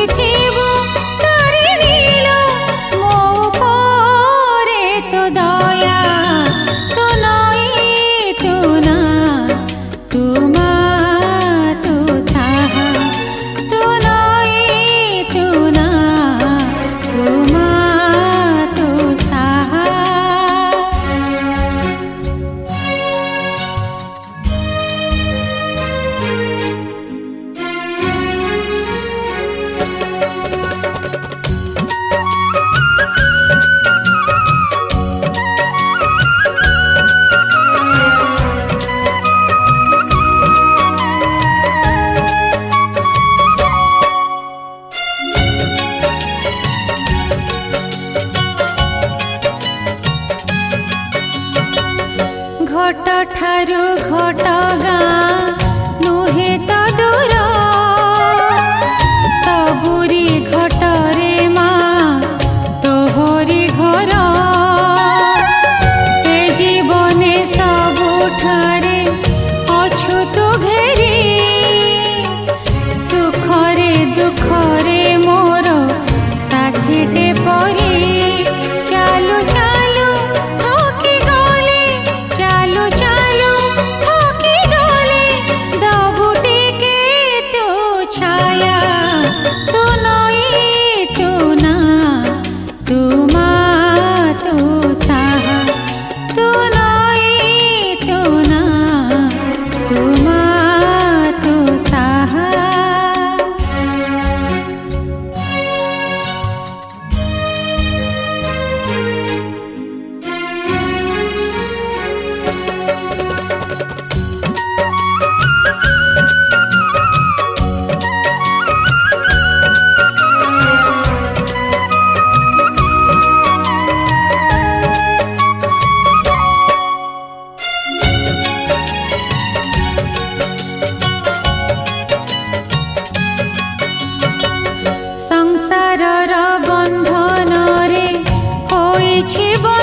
ଥିବୁ ତାରିଣୀଲୋ ମୋ ଉପରେ ତୋ ଦୟା ତୋ ନଈ ତୁ ନା ତୁ ମା ତୁ ସାହା ତୋ ନଈ ତୁ ନା ତୁ ମା ତୁ ସାହା। घट ठारू घट गाँ नुहे तो दूर सबुरी घटरे माँ तोहरी घर ए जीवने सबुठारे अछु तु घेरी सुखरे दुखरे मोर साथीटे परी चालू चालू थकी गले चालू चालू थकी गले दबु टिके तू छाया तू नई तू ना तू मा तू साहा तू नई तू ना तू मा तू साहा। संसारर बंधन रे होइछि